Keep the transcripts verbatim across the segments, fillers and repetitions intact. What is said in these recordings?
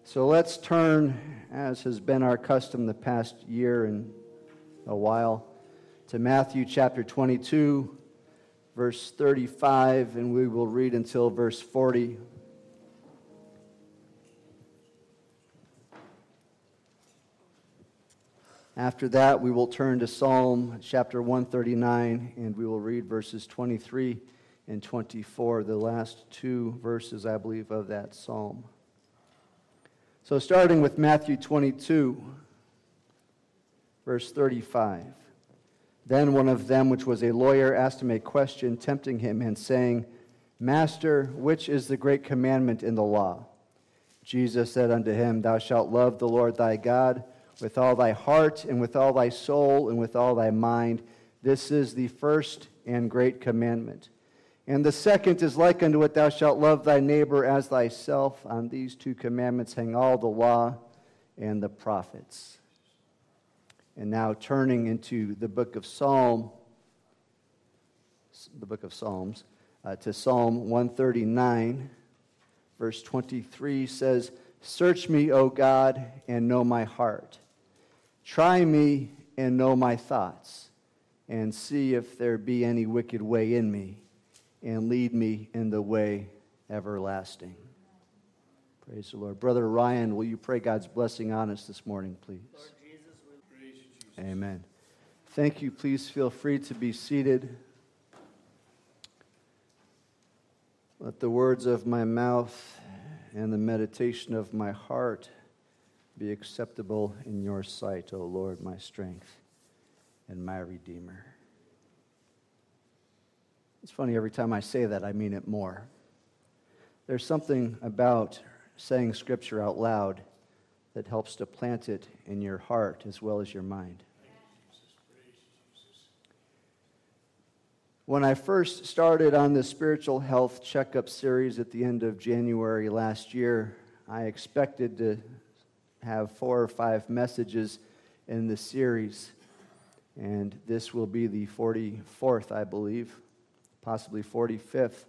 So let's turn, as has been our custom the past year and a while, to Matthew chapter twenty-two, verse thirty-five, and we will read until verse forty. After that, we will turn to Psalm chapter one thirty-nine, and we will read verses twenty-three and twenty-four, the last two verses, I believe, of that psalm. So starting with Matthew twenty-two, verse thirty-five. Then one of them, which was a lawyer, asked him a question, tempting him, and saying, Master, which is the great commandment in the law? Jesus said unto him, Thou shalt love the Lord thy God with all thy heart, and with all thy soul, and with all thy mind. This is the first and great commandment. And the second is like unto it, Thou shalt love thy neighbor as thyself. On these two commandments hang all the law and the prophets. And now turning into the book of Psalm, the book of Psalms, uh, to Psalm one thirty-nine, verse twenty-three says, Search me, O God, and know my heart. Try me and know my thoughts, and see if there be any wicked way in me, and lead me in the way everlasting. Praise the Lord. Brother Ryan, will you pray God's blessing on us this morning, please? Lord Jesus, we praise you, Jesus. Amen. Thank you. Please feel free to be seated. Let the words of my mouth and the meditation of my heart be acceptable in your sight, O Lord, my strength and my Redeemer. It's funny, every time I say that, I mean it more. There's something about saying Scripture out loud that helps to plant it in your heart as well as your mind. When I first started on the spiritual health checkup series at the end of January last year, I expected to have four or five messages in the series, and this will be the forty-fourth, I believe, possibly forty-fifth.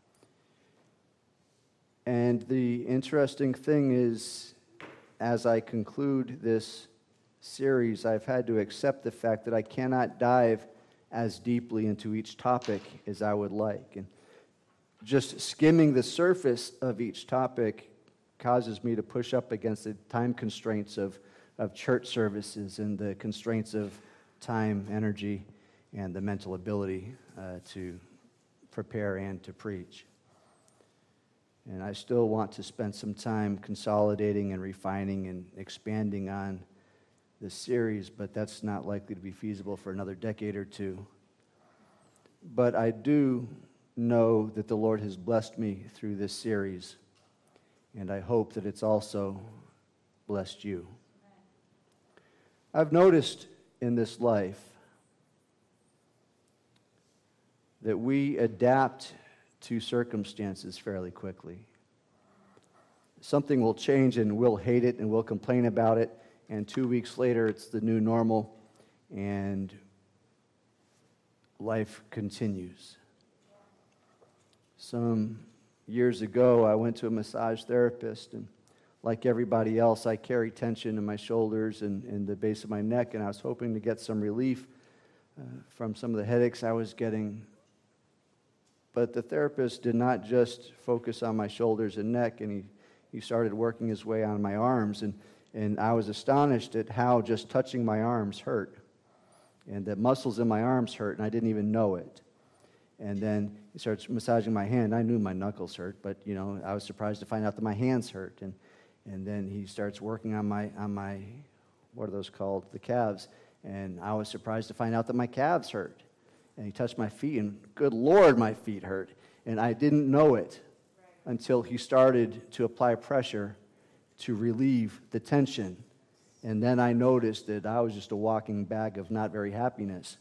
And the interesting thing is, as I conclude this series, I've had to accept the fact that I cannot dive as deeply into each topic as I would like. And just skimming the surface of each topic causes me to push up against the time constraints of, of church services and the constraints of time, energy, and the mental ability uh, to prepare and to preach. And I still want to spend some time consolidating and refining and expanding on this series, but that's not likely to be feasible for another decade or two. But I do know that the Lord has blessed me through this series, and I hope that it's also blessed you. I've noticed in this life that we adapt to circumstances fairly quickly. Something will change and we'll hate it and we'll complain about it, and two weeks later it's the new normal and life continues. Some years ago I went to a massage therapist, and like everybody else I carry tension in my shoulders and, and the base of my neck, and I was hoping to get some relief uh, from some of the headaches I was getting. But the therapist did not just focus on my shoulders and neck, and he, he started working his way on my arms, and, and I was astonished at how just touching my arms hurt, and that muscles in my arms hurt, and I didn't even know it. And then he starts massaging my hand. I knew my knuckles hurt, but you know, I was surprised to find out that my hands hurt. And and then he starts working on my on my what are those called? The calves. And I was surprised to find out that my calves hurt. And he touched my feet, and good Lord, my feet hurt. And I didn't know it until he started to apply pressure to relieve the tension. And then I noticed that I was just a walking bag of not very happiness.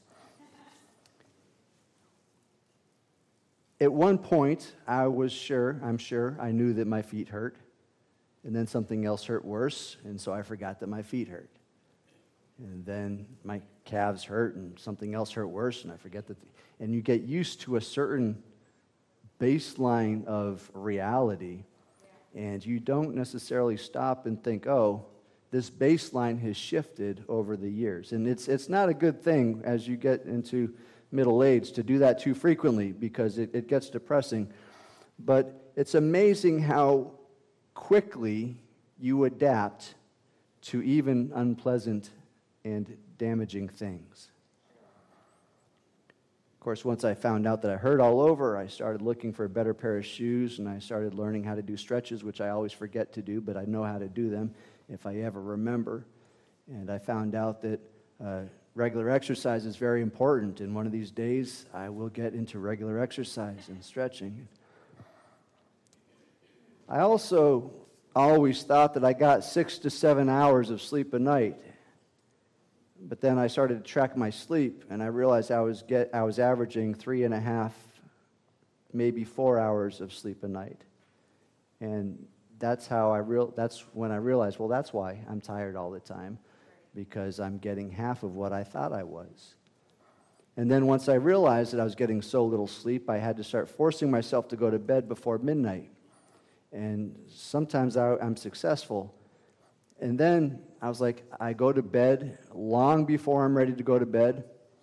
At one point, I was sure, I'm sure, I knew that my feet hurt. And then something else hurt worse, and so I forgot that my feet hurt. And then my calves hurt, and something else hurt worse, and I forget that. The, and you get used to a certain baseline of reality, And you don't necessarily stop and think, oh, this baseline has shifted over the years. And it's it's not a good thing as you get into middle age to do that too frequently, because it, it gets depressing. But it's amazing how quickly you adapt to even unpleasant and damaging things. Of course, once I found out that I hurt all over, I started looking for a better pair of shoes, and I started learning how to do stretches, which I always forget to do, but I know how to do them if I ever remember. And I found out that uh, regular exercise is very important, and one of these days I will get into regular exercise and stretching. I also always thought that I got six to seven hours of sleep a night. But then I started to track my sleep, and I realized I was get I was averaging three and a half, maybe four hours of sleep a night. And that's how I real that's when I realized, well, that's why I'm tired all the time, because I'm getting half of what I thought I was. And then once I realized that I was getting so little sleep, I had to start forcing myself to go to bed before midnight. And sometimes I, I'm successful. And then I was like, I go to bed long before I'm ready to go to bed.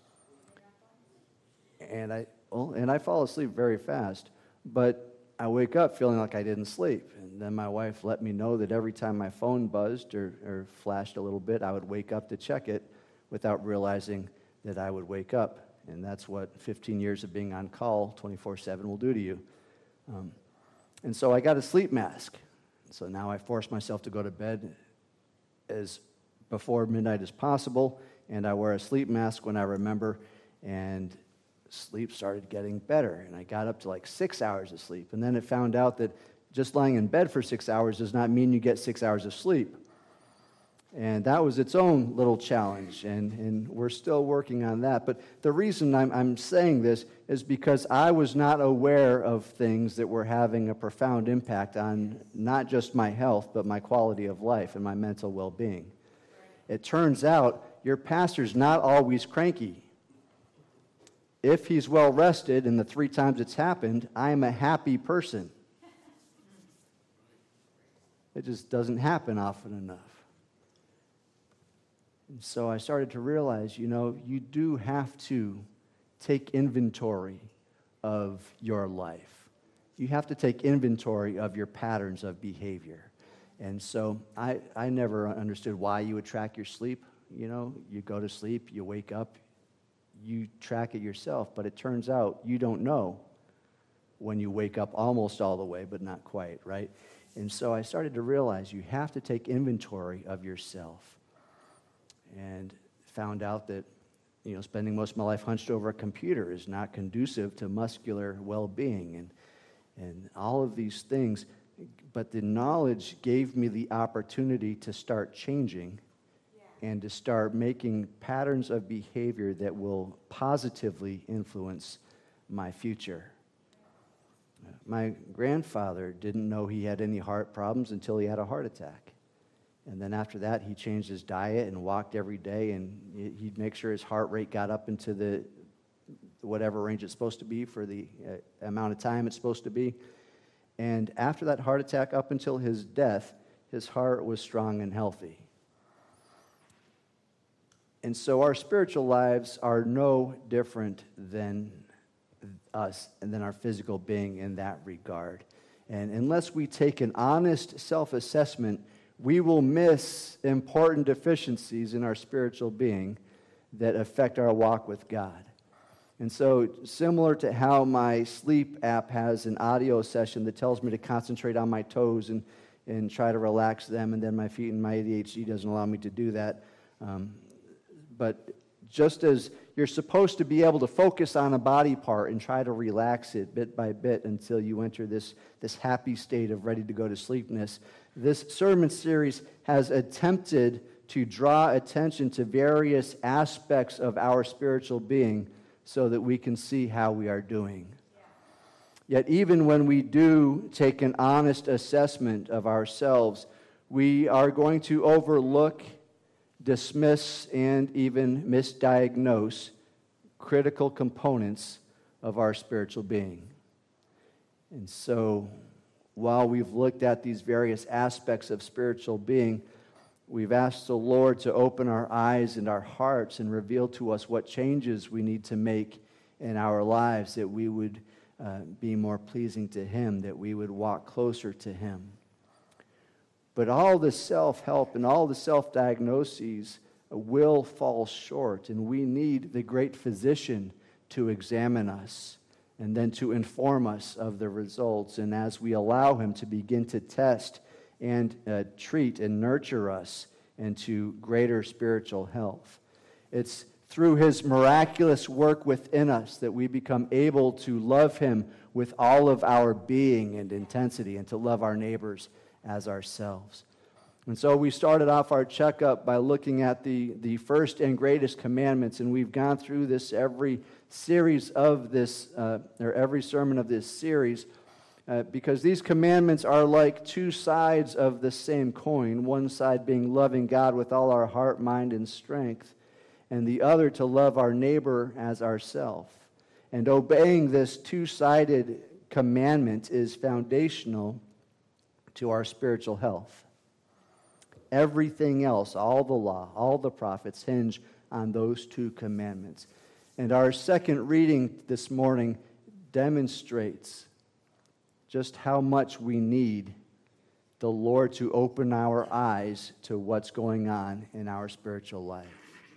And I, well, and I fall asleep very fast. But I wake up feeling like I didn't sleep. And then my wife let me know that every time my phone buzzed or, or flashed a little bit, I would wake up to check it without realizing that I would wake up. And that's what fifteen years of being on call twenty-four seven will do to you. Um, and so I got a sleep mask. So now I force myself to go to bed as before midnight as possible, and I wear a sleep mask when I remember, and sleep started getting better, and I got up to like six hours of sleep. And then it found out that just lying in bed for six hours does not mean you get six hours of sleep. And that was its own little challenge, and, and we're still working on that. But the reason I'm, I'm saying this is because I was not aware of things that were having a profound impact on not just my health, but my quality of life and my mental well-being. It turns out your pastor's not always cranky. If he's well-rested, and the three times it's happened, I am a happy person. It just doesn't happen often enough. And so I started to realize, you know, you do have to take inventory of your life. You have to take inventory of your patterns of behavior. And so I, I never understood why you would track your sleep. You know, you go to sleep, you wake up, you track it yourself. But it turns out you don't know when you wake up almost all the way, but not quite, right? And so I started to realize you have to take inventory of yourself. And found out that, you know, spending most of my life hunched over a computer is not conducive to muscular well-being, and and all of these things. But the knowledge gave me the opportunity to start changing, yeah, and to start making patterns of behavior that will positively influence my future. My grandfather didn't know he had any heart problems until he had a heart attack. And then after that, he changed his diet and walked every day, and he'd make sure his heart rate got up into the whatever range it's supposed to be for the uh, amount of time it's supposed to be. And after that heart attack, up until his death, his heart was strong and healthy. And so our spiritual lives are no different than us and than our physical being in that regard. And unless we take an honest self-assessment, we will miss important deficiencies in our spiritual being that affect our walk with God. And so, similar to how my sleep app has an audio session that tells me to concentrate on my toes and, and try to relax them, and then my feet, and my A D H D doesn't allow me to do that. Um, but just as you're supposed to be able to focus on a body part and try to relax it bit by bit until you enter this, this happy state of ready to go to sleepness, this sermon series has attempted to draw attention to various aspects of our spiritual being so that we can see how we are doing. Yeah. Yet even when we do take an honest assessment of ourselves, we are going to overlook, dismiss, and even misdiagnose critical components of our spiritual being. And so while we've looked at these various aspects of spiritual being, we've asked the Lord to open our eyes and our hearts and reveal to us what changes we need to make in our lives, that we would uh, be more pleasing to Him, that we would walk closer to Him. But all the self-help and all the self-diagnoses will fall short, and we need the great physician to examine us and then to inform us of the results. And as we allow Him to begin to test and uh, treat and nurture us into greater spiritual health, it's through His miraculous work within us that we become able to love Him with all of our being and intensity, and to love our neighbors as ourselves. And so we started off our checkup by looking at the, the first and greatest commandments, and we've gone through this every series of this, uh, or every sermon of this series, uh, because these commandments are like two sides of the same coin, one side being loving God with all our heart, mind, and strength, and the other to love our neighbor as ourself. And obeying this two-sided commandment is foundational to our spiritual health. Everything else, all the law, all the prophets hinge on those two commandments. And our second reading this morning demonstrates just how much we need the Lord to open our eyes to what's going on in our spiritual life.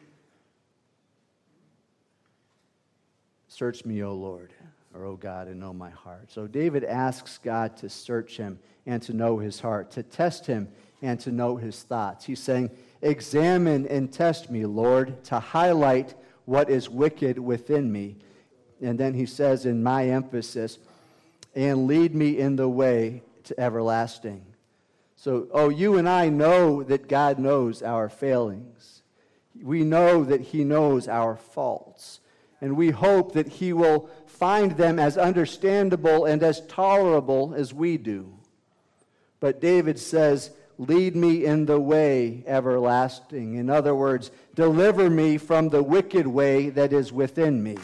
Search me, O Lord, or O God, and know my heart. So David asks God to search him and to know his heart, to test him and to know his thoughts. He's saying, examine and test me, Lord, to highlight what is wicked within me. And then he says, in my emphasis, and lead me in the way to everlasting. So, oh, you and I know that God knows our failings. We know that He knows our faults. And we hope that He will find them as understandable and as tolerable as we do. But David says, lead me in the way everlasting. In other words, deliver me from the wicked way that is within me.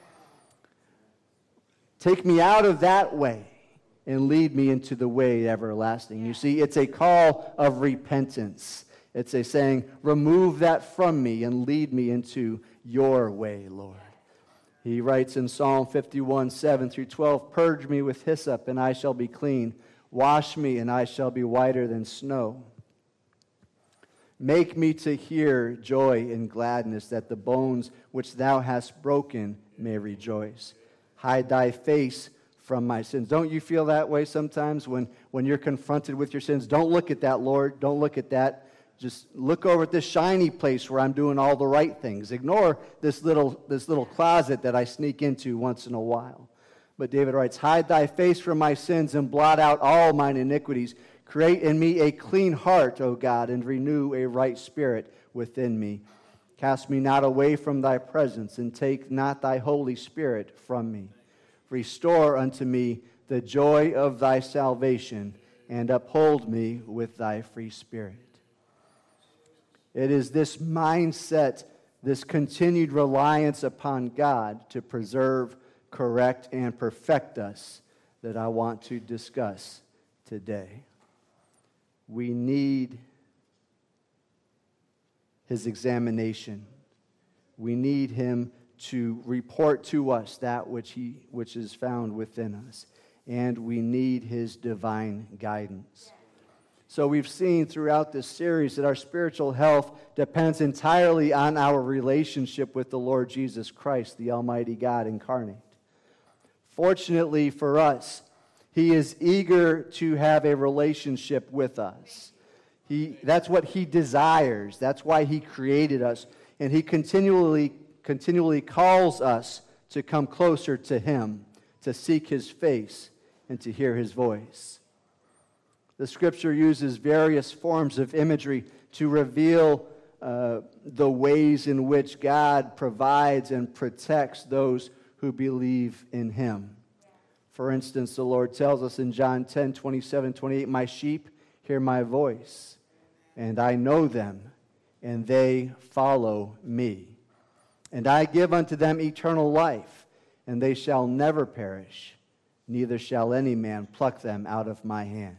Take me out of that way and lead me into the way everlasting. You see, it's a call of repentance. It's a saying, remove that from me and lead me into your way, Lord. He writes in Psalm fifty-one, seven through twelve, purge me with hyssop and I shall be clean. Wash me and I shall be whiter than snow. Make me to hear joy and gladness, that the bones which thou hast broken may rejoice. Hide thy face from my sins. Don't you feel that way sometimes when, when you're confronted with your sins? Don't look at that, Lord. Don't look at that. Just look over at this shiny place where I'm doing all the right things. Ignore this little, this little closet that I sneak into once in a while. But David writes, hide thy face from my sins and blot out all mine iniquities. Create in me a clean heart, O God, and renew a right spirit within me. Cast me not away from thy presence, and take not thy Holy Spirit from me. Restore unto me the joy of thy salvation, and uphold me with thy free spirit. It is this mindset, this continued reliance upon God to preserve, correct, and perfect us that I want to discuss today. We need His examination. We need Him to report to us that which He which is found within us. And we need His divine guidance. So we've seen throughout this series that our spiritual health depends entirely on our relationship with the Lord Jesus Christ, the Almighty God incarnate. Fortunately for us, He is eager to have a relationship with us. He, that's what He desires. That's why He created us. And He continually, continually calls us to come closer to Him, to seek His face, and to hear His voice. The Scripture uses various forms of imagery to reveal uh, the ways in which God provides and protects those who believe in Him. For instance, the Lord tells us in John ten, twenty-seven, twenty-eight, my sheep hear my voice, and I know them, and they follow me. And I give unto them eternal life, and they shall never perish, neither shall any man pluck them out of my hand.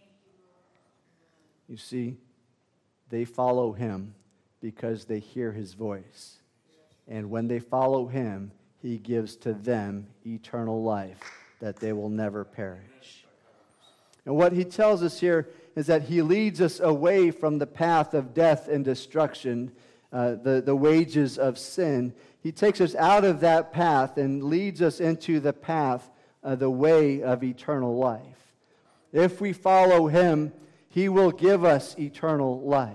You see, they follow him because they hear his voice. And when they follow him, he gives to them eternal life, that they will never perish. And what he tells us here is that he leads us away from the path of death and destruction, uh, the, the wages of sin. He takes us out of that path and leads us into the path, uh, the way of eternal life. If we follow him, he will give us eternal life.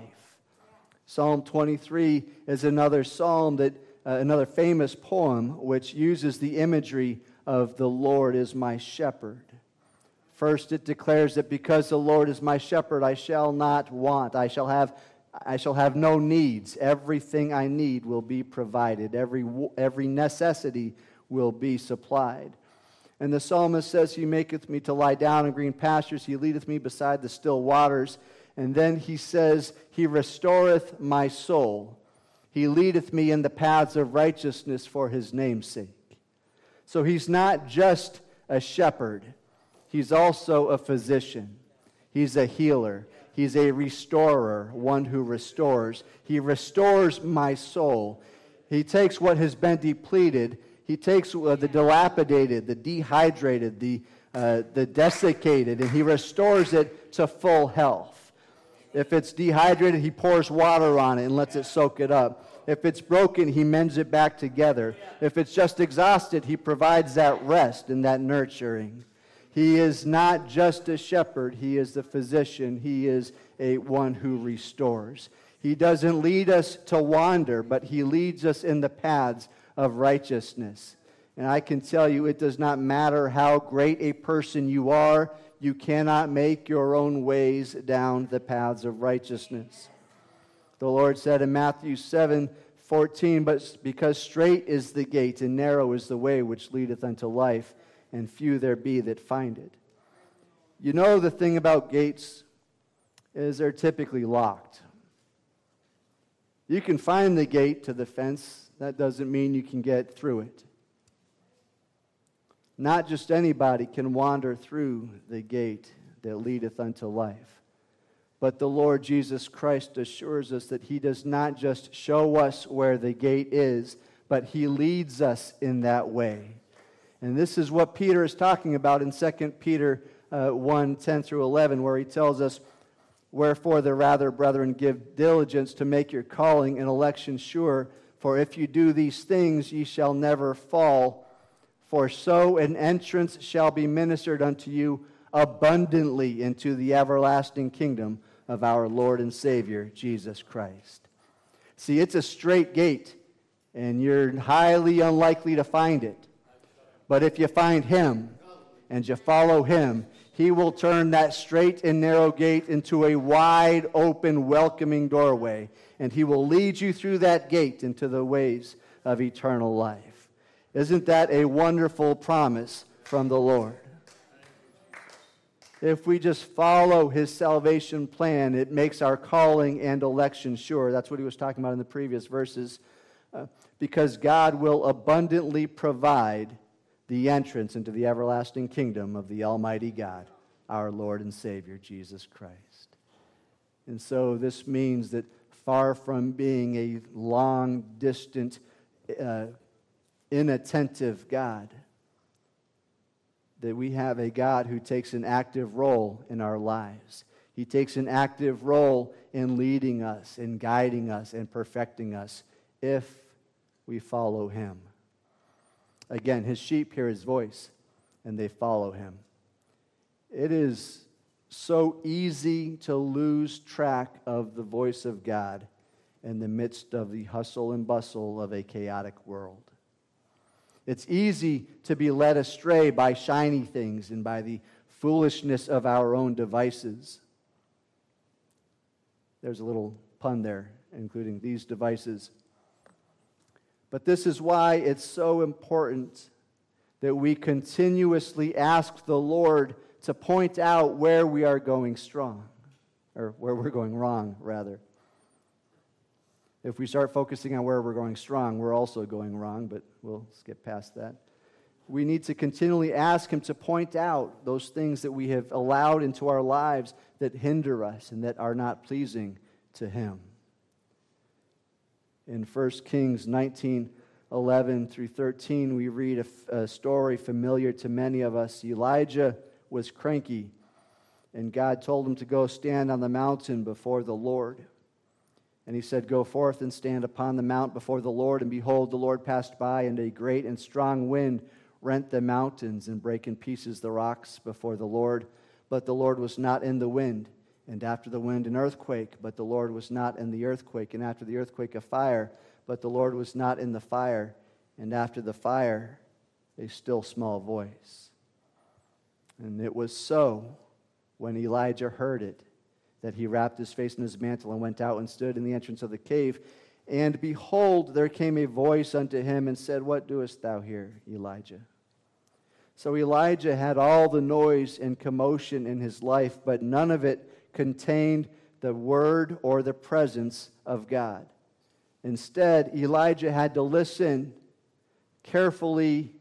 Psalm twenty-three is another psalm that, uh, another famous poem which uses the imagery of the Lord is my shepherd. First, it declares that because the Lord is my shepherd, I shall not want. I shall have, I shall have no needs. Everything I need will be provided. Every, every necessity will be supplied. And the psalmist says, he maketh me to lie down in green pastures. He leadeth me beside the still waters. And then he says, he restoreth my soul. He leadeth me in the paths of righteousness for his name's sake. So he's not just a shepherd. He's also a physician. He's a healer. He's a restorer, one who restores. He restores my soul. He takes what has been depleted. He takes uh, the dilapidated, the dehydrated, the, uh, the desiccated, and he restores it to full health. If it's dehydrated, he pours water on it and lets it soak it up. If it's broken, he mends it back together. If it's just exhausted, he provides that rest and that nurturing. He is not just a shepherd. He is the physician. He is a one who restores. He doesn't lead us to wander, but he leads us in the paths of righteousness. And I can tell you, it does not matter how great a person you are, you cannot make your own ways down the paths of righteousness. The Lord said in Matthew seven fourteen, but because strait is the gate and narrow is the way which leadeth unto life, and few there be that find it. You know, the thing about gates is they're typically locked. You can find the gate to the fence. That doesn't mean you can get through it. Not just anybody can wander through the gate that leadeth unto life. But the Lord Jesus Christ assures us that he does not just show us where the gate is, but he leads us in that way. And this is what Peter is talking about in Second Peter uh, one, ten through eleven, where he tells us, wherefore the rather, brethren, give diligence to make your calling and election sure, for if you do these things, ye shall never fall. For so an entrance shall be ministered unto you abundantly into the everlasting kingdom of our Lord and Savior, Jesus Christ. See, it's a straight gate, and you're highly unlikely to find it. But if you find him and you follow him, he will turn that straight and narrow gate into a wide open, welcoming doorway. And he will lead you through that gate into the ways of eternal life. Isn't that a wonderful promise from the Lord? If we just follow his salvation plan, it makes our calling and election sure. That's what he was talking about in the previous verses. Uh, because God will abundantly provide the entrance into the everlasting kingdom of the Almighty God, our Lord and Savior, Jesus Christ. And so this means that far from being a long, distant, uh, inattentive God, that we have a God who takes an active role in our lives. He takes an active role in leading us, in guiding us, and perfecting us if we follow him. Again, his sheep hear his voice, and they follow him. It is so easy to lose track of the voice of God in the midst of the hustle and bustle of a chaotic world. It's easy to be led astray by shiny things and by the foolishness of our own devices. There's a little pun there, including these devices. But this is why it's so important that we continuously ask the Lord to point out where we are going strong, or where we're going wrong, rather. If we start focusing on where we're going strong, we're also going wrong, but we'll skip past that. We need to continually ask him to point out those things that we have allowed into our lives that hinder us and that are not pleasing to him. In First Kings nineteen eleven through thirteen, we read a, a story familiar to many of us. Elijah was cranky, and God told him to go stand on the mountain before the Lord. And he said, "Go forth and stand upon the mount before the Lord." And behold, the Lord passed by, and a great and strong wind rent the mountains and brake in pieces the rocks before the Lord. But the Lord was not in the wind. And after the wind, an earthquake, but the Lord was not in the earthquake. And after the earthquake, a fire, but the Lord was not in the fire. And after the fire, a still small voice. And it was so, when Elijah heard it, that he wrapped his face in his mantle and went out and stood in the entrance of the cave. And behold, there came a voice unto him and said, "What doest thou here, Elijah?" So Elijah had all the noise and commotion in his life, but none of it contained the word or the presence of God. Instead, Elijah had to listen carefully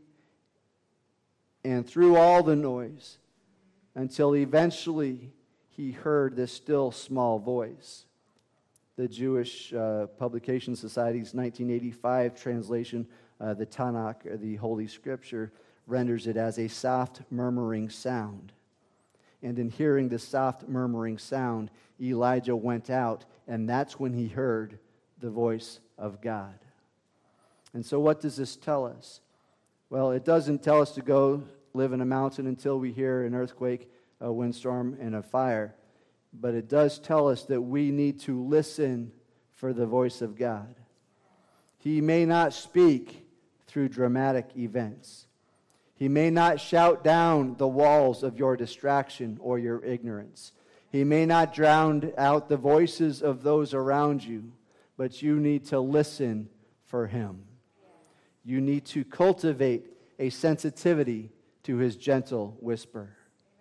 and through all the noise until eventually he heard this still small voice. The Jewish uh, Publication Society's nineteen eighty-five translation, uh, the Tanakh, or the Holy Scripture, renders it as a soft murmuring sound. And in hearing this soft murmuring sound, Elijah went out, and that's when he heard the voice of God. And so what does this tell us? Well, it doesn't tell us to go live in a mountain until we hear an earthquake, a windstorm, and a fire. But it does tell us that we need to listen for the voice of God. He may not speak through dramatic events. He may not shout down the walls of your distraction or your ignorance. He may not drown out the voices of those around you, but you need to listen for him. You need to cultivate a sensitivity to his gentle whisper.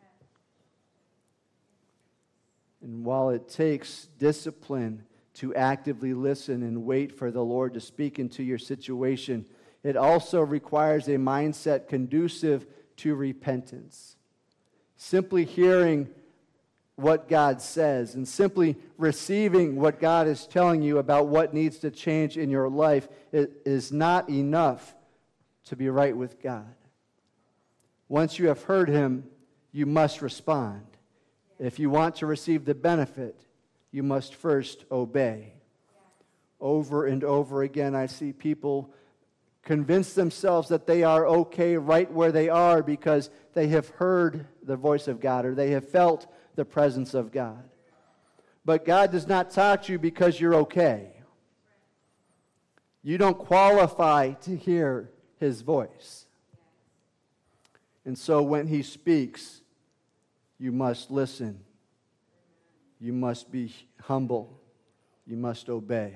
And while it takes discipline to actively listen and wait for the Lord to speak into your situation, it also requires a mindset conducive to repentance. Simply hearing what God says and simply receiving what God is telling you about what needs to change in your life is not enough to be right with God. Once you have heard him, you must respond. If you want to receive the benefit, you must first obey. Over and over again, I see people convince themselves that they are okay right where they are because they have heard the voice of God or they have felt the presence of God. But God does not talk to you because you're okay. You don't qualify to hear his voice. And so when he speaks, you must listen. You must be humble. You must obey.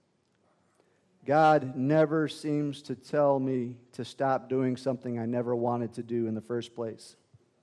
God never seems to tell me to stop doing something I never wanted to do in the first place.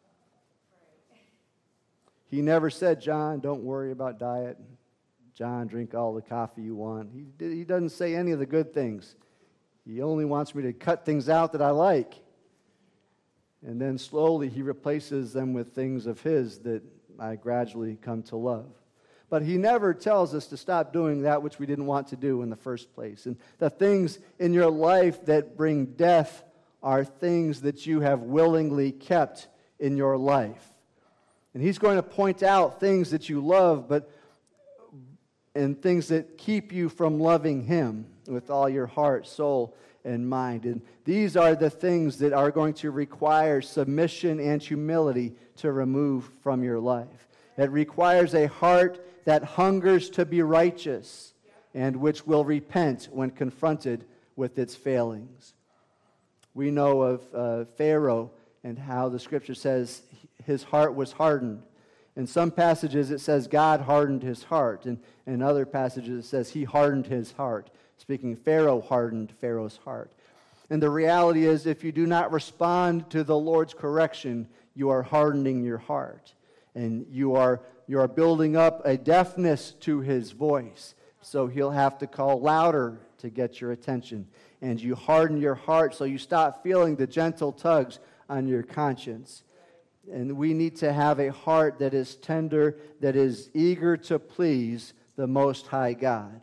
He never said, "John, don't worry about diet. John, drink all the coffee you want." He, did, he doesn't say any of the good things. He only wants me to cut things out that I like. And then slowly he replaces them with things of his that I gradually come to love. But he never tells us to stop doing that which we didn't want to do in the first place. And the things in your life that bring death are things that you have willingly kept in your life. And he's going to point out things that you love, but and things that keep you from loving him with all your heart, soul, and mind. And these are the things that are going to require submission and humility to remove from your life. It requires a heart that hungers to be righteous and which will repent when confronted with its failings. We know of uh, Pharaoh and how the scripture says his heart was hardened. In some passages it says God hardened his heart. And in other passages it says he hardened his heart. Speaking, Pharaoh hardened Pharaoh's heart. And the reality is, if you do not respond to the Lord's correction, you are hardening your heart. And you are, you are building up a deafness to his voice. So he'll have to call louder to get your attention. And you harden your heart so you stop feeling the gentle tugs on your conscience. And we need to have a heart that is tender, that is eager to please the Most High God.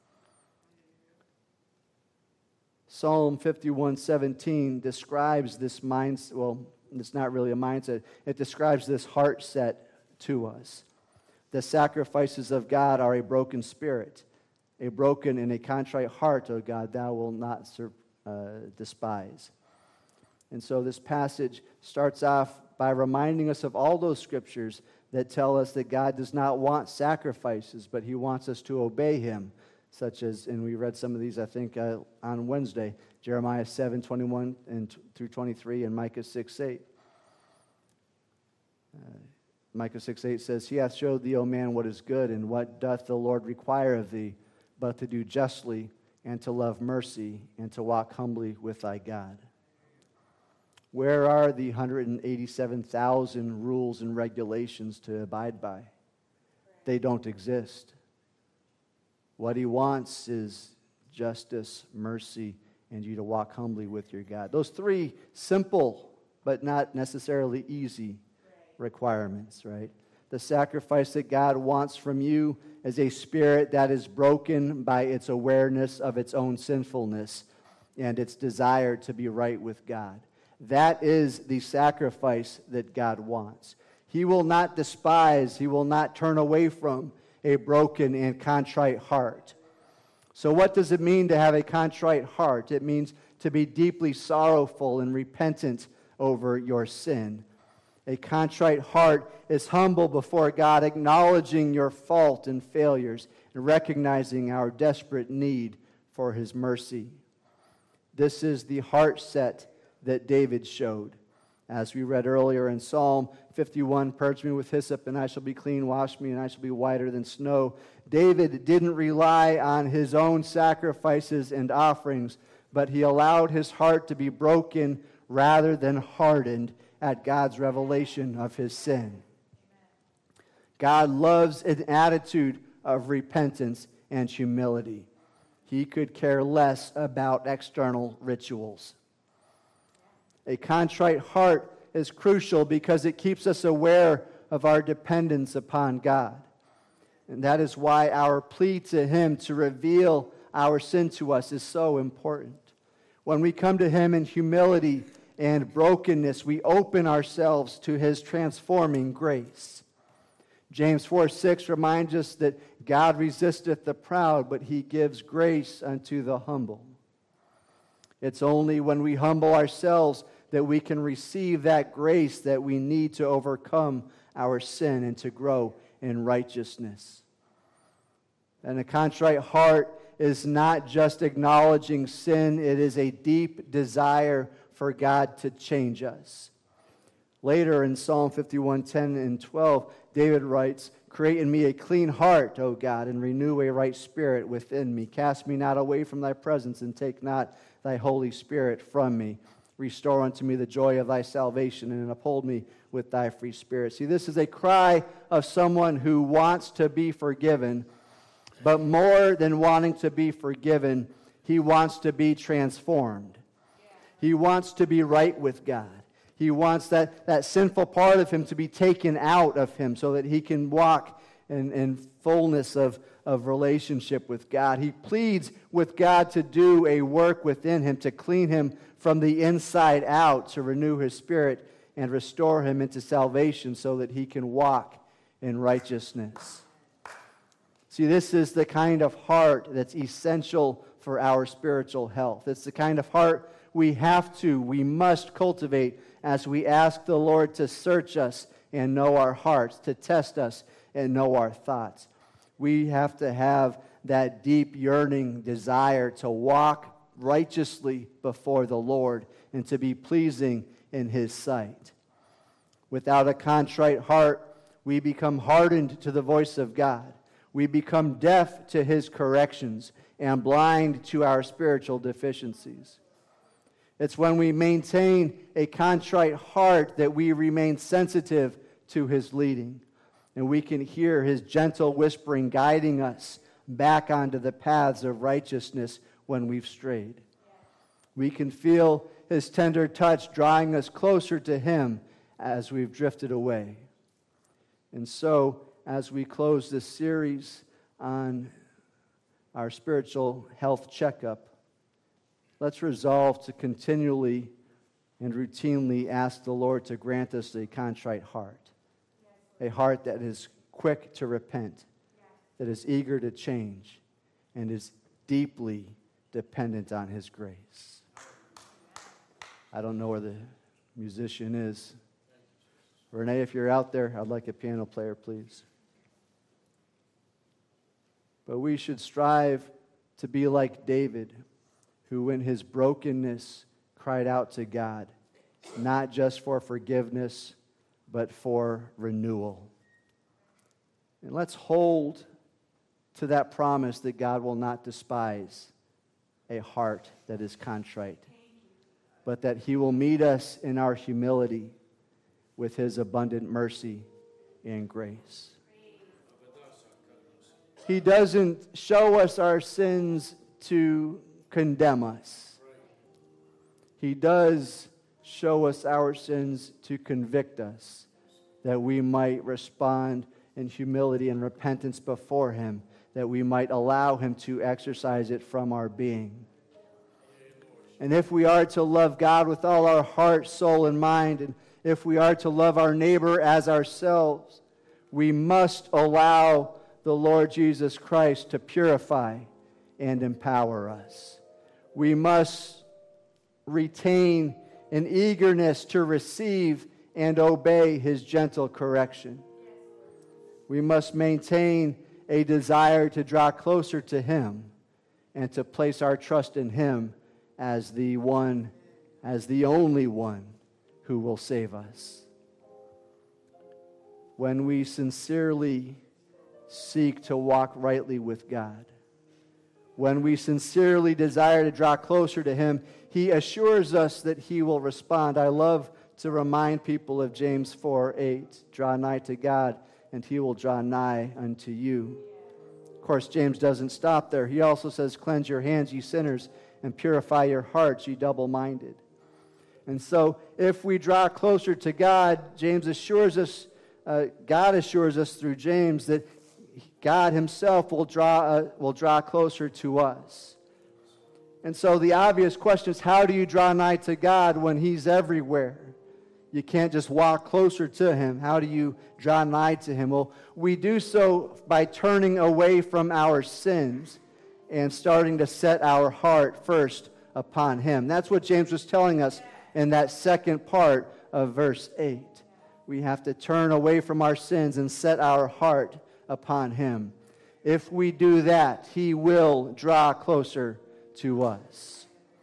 Psalm fifty-one seventeen describes this mindset. Well, it's not really a mindset. It describes this heart set to us. The sacrifices of God are a broken spirit. A broken and a contrite heart, O God, thou wilt not uh, despise. And so this passage starts off by reminding us of all those scriptures that tell us that God does not want sacrifices, but he wants us to obey him, such as, and we read some of these, I think, uh, on Wednesday, Jeremiah seven twenty-one and t- through twenty-three, and Micah six eight. Uh, Micah six eight says, He hath showed thee, O man, what is good, and what doth the Lord require of thee, but to do justly, and to love mercy, and to walk humbly with thy God. Where are the one hundred eighty-seven thousand rules and regulations to abide by? They don't exist. What he wants is justice, mercy, and you to walk humbly with your God. Those three simple, but not necessarily easy requirements, right? The sacrifice that God wants from you is a spirit that is broken by its awareness of its own sinfulness and its desire to be right with God. That is the sacrifice that God wants. He will not despise, he will not turn away from a broken and contrite heart. So what does it mean to have a contrite heart? It means to be deeply sorrowful and repentant over your sin. A contrite heart is humble before God, acknowledging your fault and failures and recognizing our desperate need for his mercy. This is the heart set that David showed. As we read earlier in Psalm fifty-one, purge me with hyssop and I shall be clean, wash me and I shall be whiter than snow. David didn't rely on his own sacrifices and offerings, but he allowed his heart to be broken rather than hardened at God's revelation of his sin. God loves an attitude of repentance and humility. He could care less about external rituals. A contrite heart is crucial because it keeps us aware of our dependence upon God. And that is why our plea to him to reveal our sin to us is so important. When we come to him in humility and brokenness, we open ourselves to his transforming grace. James four six reminds us that God resisteth the proud, but he gives grace unto the humble. It's only when we humble ourselves that we can receive that grace that we need to overcome our sin and to grow in righteousness. And a contrite heart is not just acknowledging sin, it is a deep desire for God to change us. Later in Psalm fifty-one ten and twelve, David writes, Create in me a clean heart, O God, and renew a right spirit within me. Cast me not away from thy presence, and take not thy Holy Spirit from me. Restore unto me the joy of thy salvation, and uphold me with thy free spirit. See, this is a cry of someone who wants to be forgiven, but more than wanting to be forgiven, he wants to be transformed. He wants to be right with God. He wants that, that sinful part of him to be taken out of him so that he can walk in, in fullness of, of relationship with God. He pleads with God to do a work within him, to clean him from the inside out, to renew his spirit and restore him into salvation so that he can walk in righteousness. See, this is the kind of heart that's essential for our spiritual health. It's the kind of heart we have to, we must cultivate as we ask the Lord to search us and know our hearts, to test us and know our thoughts. We have to have that deep yearning desire to walk righteously before the Lord and to be pleasing in his sight. Without a contrite heart, we become hardened to the voice of God. We become deaf to his corrections and blind to our spiritual deficiencies. It's when we maintain a contrite heart that we remain sensitive to his leading. And we can hear his gentle whispering guiding us back onto the paths of righteousness when we've strayed. We can feel His tender touch drawing us closer to Him as we've drifted away. And so, as we close this series on our spiritual health checkup, let's resolve to continually and routinely ask the Lord to grant us a contrite heart, a heart that is quick to repent, that is eager to change, and is deeply dependent on His grace. I don't know where the musician is. Renee, if you're out there, I'd like a piano player, please. But we should strive to be like David, who in his brokenness cried out to God, not just for forgiveness, but for renewal. And let's hold to that promise that God will not despise a heart that is contrite, but that He will meet us in our humility with His abundant mercy and grace. He doesn't show us our sins to condemn us. He does show us our sins to convict us, that we might respond in humility and repentance before Him, that we might allow Him to exercise it from our being. And if we are to love God with all our heart, soul, and mind, and if we are to love our neighbor as ourselves, we must allow the Lord Jesus Christ to purify and empower us. We must retain an eagerness to receive and obey His gentle correction. We must maintain a desire to draw closer to Him and to place our trust in Him as the one, as the only one who will save us. When we sincerely seek to walk rightly with God, when we sincerely desire to draw closer to Him, He assures us that He will respond. I love to remind people of James four eight, draw nigh to God, and He will draw nigh unto you. Of course, James doesn't stop there. He also says, cleanse your hands, ye sinners, and purify your hearts, ye double-minded. And so, if we draw closer to God, James assures us, uh, God assures us through James that God Himself will draw, uh, will draw closer to us. And so the obvious question is, how do you draw nigh to God when He's everywhere? You can't just walk closer to Him. How do you draw nigh to Him? Well, we do so by turning away from our sins and starting to set our heart first upon Him. That's what James was telling us in that second part of verse eight. We have to turn away from our sins and set our heart upon Him. If we do that, He will draw closer to us.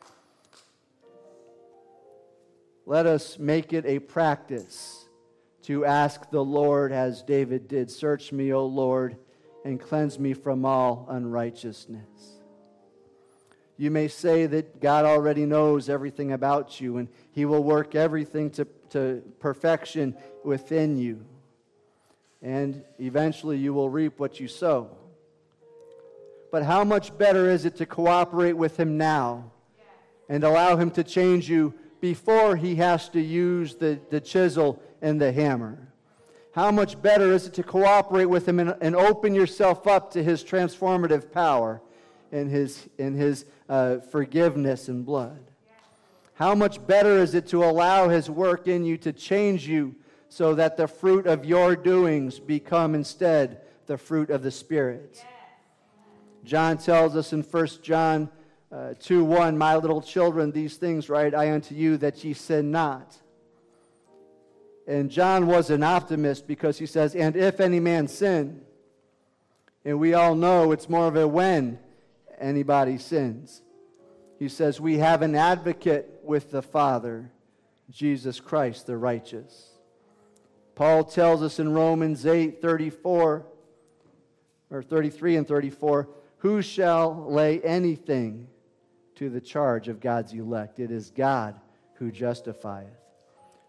Let us make it a practice to ask the Lord as David did, search me, O Lord, and cleanse me from all unrighteousness. You may say that God already knows everything about you, and He will work everything to, to perfection within you. And eventually you will reap what you sow. But how much better is it to cooperate with Him now and allow Him to change you before He has to use the, the chisel and the hammer? How much better is it to cooperate with Him and, and open yourself up to His transformative power and His, and his uh, forgiveness and blood? How much better is it to allow His work in you to change you so that the fruit of your doings become instead the fruit of the Spirit? John tells us in First John uh, two one, my little children, these things write I unto you, that ye sin not. And John was an optimist because he says, and if any man sin, and we all know it's more of a when anybody sins. He says, we have an advocate with the Father, Jesus Christ the righteous. Paul tells us in Romans eight thirty-four, or thirty-three and thirty-four, who shall lay anything to the charge of God's elect? It is God who justifieth.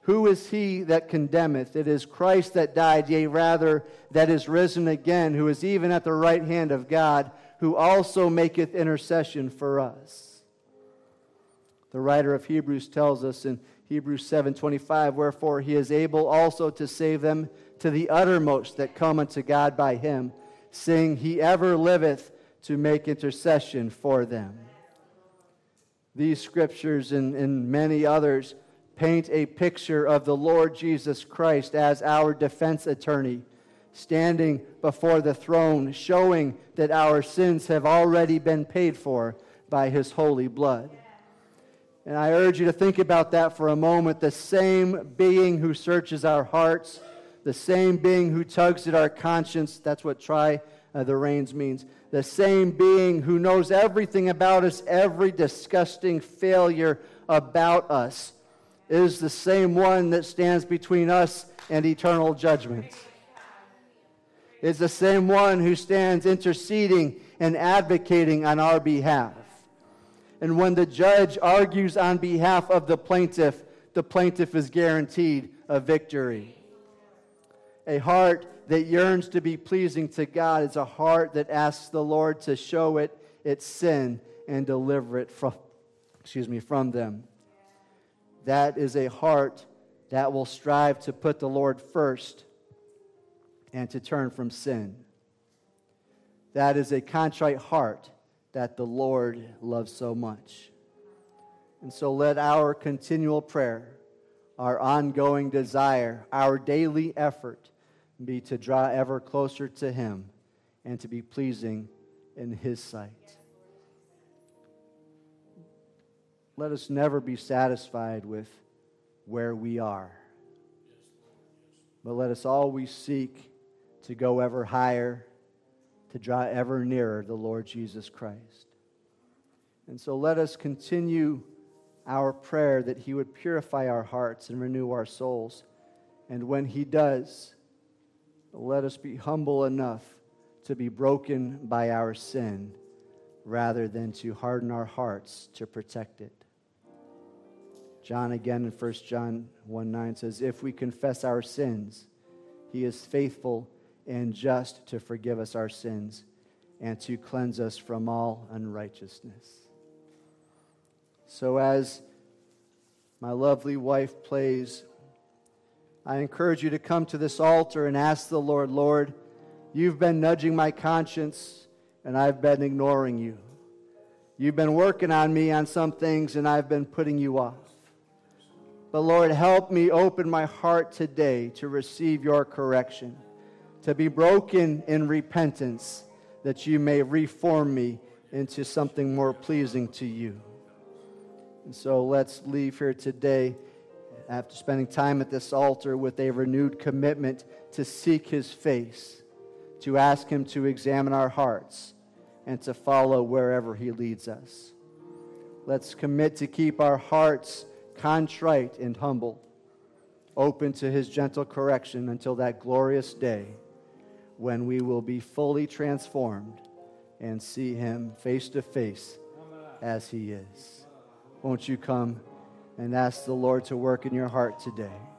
Who is he that condemneth? It is Christ that died, yea, rather, that is risen again, who is even at the right hand of God, who also maketh intercession for us. The writer of Hebrews tells us in Hebrews seven twenty-five, wherefore he is able also to save them to the uttermost that come unto God by him, seeing he ever liveth to make intercession for them. These scriptures and, and many others paint a picture of the Lord Jesus Christ as our defense attorney, standing before the throne, showing that our sins have already been paid for by his holy blood. And I urge you to think about that for a moment. The same being who searches our hearts, the same being who tugs at our conscience, that's what try uh, the reins means, the same being who knows everything about us, every disgusting failure about us, is the same one that stands between us and eternal judgment. It's the same one who stands interceding and advocating on our behalf. And when the judge argues on behalf of the plaintiff, the plaintiff is guaranteed a victory. A heart that yearns to be pleasing to God is a heart that asks the Lord to show it its sin and deliver it from, excuse me, from them. That is a heart that will strive to put the Lord first and to turn from sin. That is a contrite heart that the Lord loves so much. And so let our continual prayer, our ongoing desire, our daily effort be to draw ever closer to him and to be pleasing in his sight. Let us never be satisfied with where we are, but let us always seek to go ever higher, to draw ever nearer the Lord Jesus Christ. And so let us continue our prayer that he would purify our hearts and renew our souls. And when he does, let us be humble enough to be broken by our sin rather than to harden our hearts to protect it. John again in First John one nine says, if we confess our sins, he is faithful and just to forgive us our sins and to cleanse us from all unrighteousness. So as my lovely wife plays, I encourage you to come to this altar and ask the Lord, Lord, you've been nudging my conscience and I've been ignoring you. You've been working on me on some things and I've been putting you off. But Lord, help me open my heart today to receive your correction, to be broken in repentance, that you may reform me into something more pleasing to you. And so let's leave here today after spending time at this altar with a renewed commitment to seek his face, to ask him to examine our hearts, and to follow wherever he leads us. Let's commit to keep our hearts contrite and humble, open to his gentle correction until that glorious day when we will be fully transformed and see him face to face as he is. Won't you come and ask the Lord to work in your heart today?